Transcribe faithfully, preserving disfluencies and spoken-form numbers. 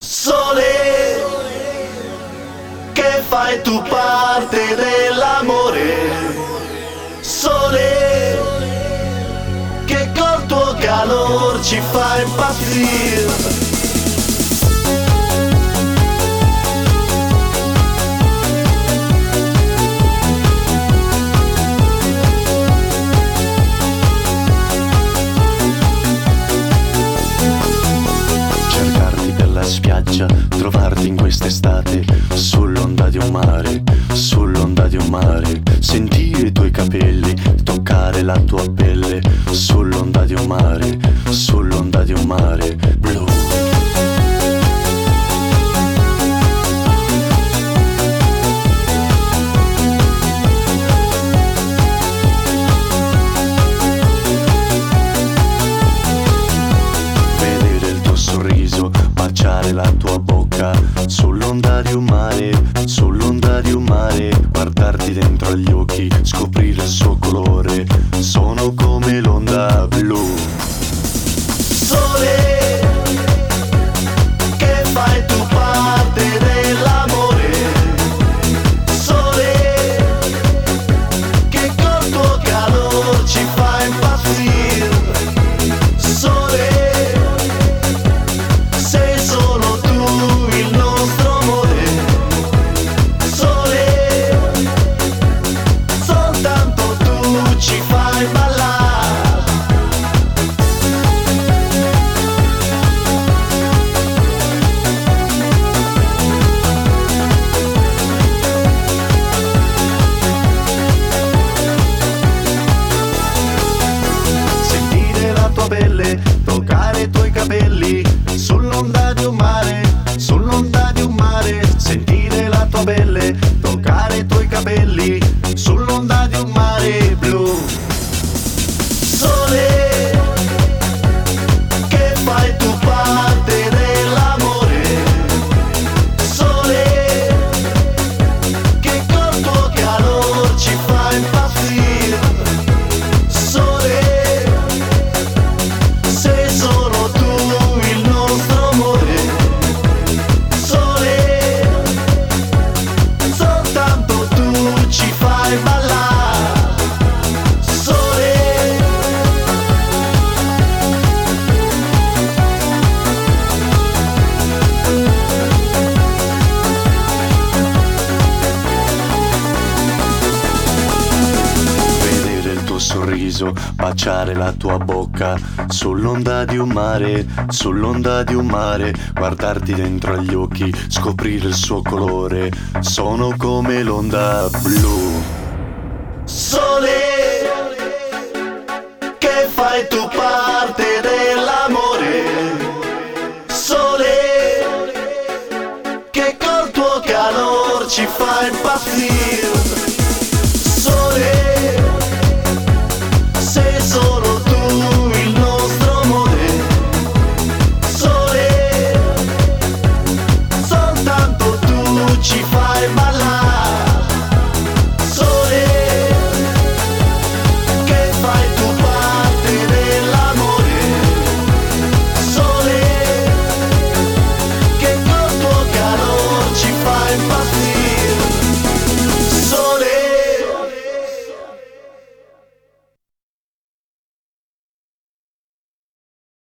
Sole, che fai tu parte dell'amore. Sole, che col tuo calor ci fa impazzire. Spiaggia, trovarti in quest'estate sull'onda di un mare, sull'onda di un mare, sentire i tuoi capelli, toccare la tua pelle, sull'onda di un mare, sull'onda di un mare blu. Baciare la tua bocca sull'onda di un mare, sull'onda di un mare, guardarti dentro agli occhi, scoprire il suo colore, sono come l'onda blu. Sole, che fai tu parte dell'amore. Sole, che col tuo calor ci fa impazzire. Sole, toccare i tuoi capelli sull'onda di un mare, sull'onda di un mare, sentire la tua pelle, toccare i tuoi capelli sull'onda di un mare blu. Sole, che fai tu parte dell'amore. Sole, che col tuo calor ci fa impazzire. Sole, sorriso, baciare la tua bocca sull'onda di un mare, sull'onda di un mare, guardarti dentro agli occhi, scoprire il suo colore, sono come l'onda blu. Sole, che fai tu parte dell'amore. Sole, che col tuo calor ci fa impazzire.